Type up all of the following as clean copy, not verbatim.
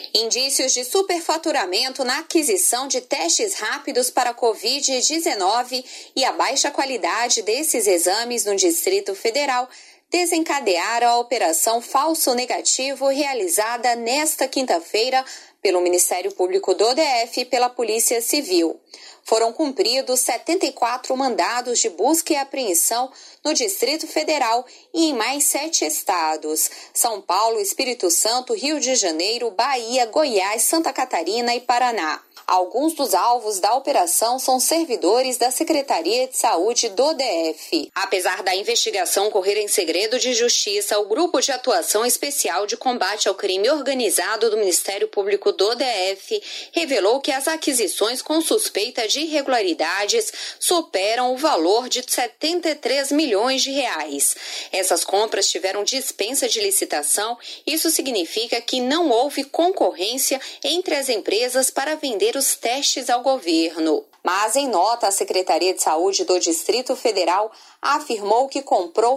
Indícios de superfaturamento na aquisição de testes rápidos para a Covid-19 e a baixa qualidade desses exames no Distrito Federal desencadearam a Operação Falso Negativo realizada nesta quinta-feira pelo Ministério Público do DF e pela Polícia Civil. Foram cumpridos 74 mandados de busca e apreensão no Distrito Federal e em mais 7 estados: São Paulo, Espírito Santo, Rio de Janeiro, Bahia, Goiás, Santa Catarina e Paraná. Alguns dos alvos da operação são servidores da Secretaria de Saúde do DF. Apesar da investigação correr em segredo de justiça, o Grupo de Atuação Especial de Combate ao Crime Organizado do Ministério Público do DF revelou que as aquisições com suspeita de irregularidades superam o valor de 73 milhões de reais. Essas compras tiveram dispensa de licitação. Isso significa que não houve concorrência entre as empresas para vender os testes ao governo. Mas, em nota, a Secretaria de Saúde do Distrito Federal afirmou que comprou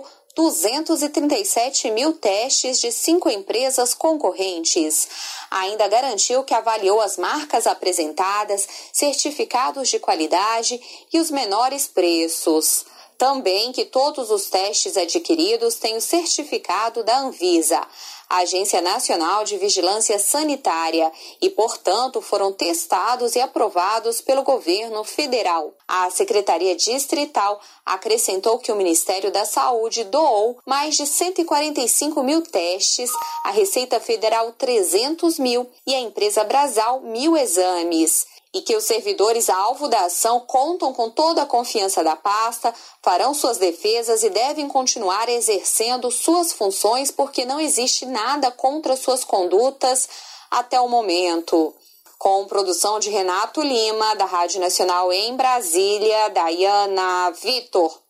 237 mil testes de 5 empresas concorrentes. Ainda garantiu que avaliou as marcas apresentadas, certificados de qualidade e os menores preços. Também que todos os testes adquiridos têm o certificado da Anvisa, a Agência Nacional de Vigilância Sanitária, e, portanto, foram testados e aprovados pelo governo federal. A Secretaria Distrital acrescentou que o Ministério da Saúde doou mais de 145 mil testes, a Receita Federal 300 mil e a empresa Brasal 1.000 exames. E que os servidores alvo da ação contam com toda a confiança da pasta, farão suas defesas e devem continuar exercendo suas funções porque não existe nada contra suas condutas até o momento. Com produção de Renato Lima, da Rádio Nacional em Brasília, Dayana Vitor.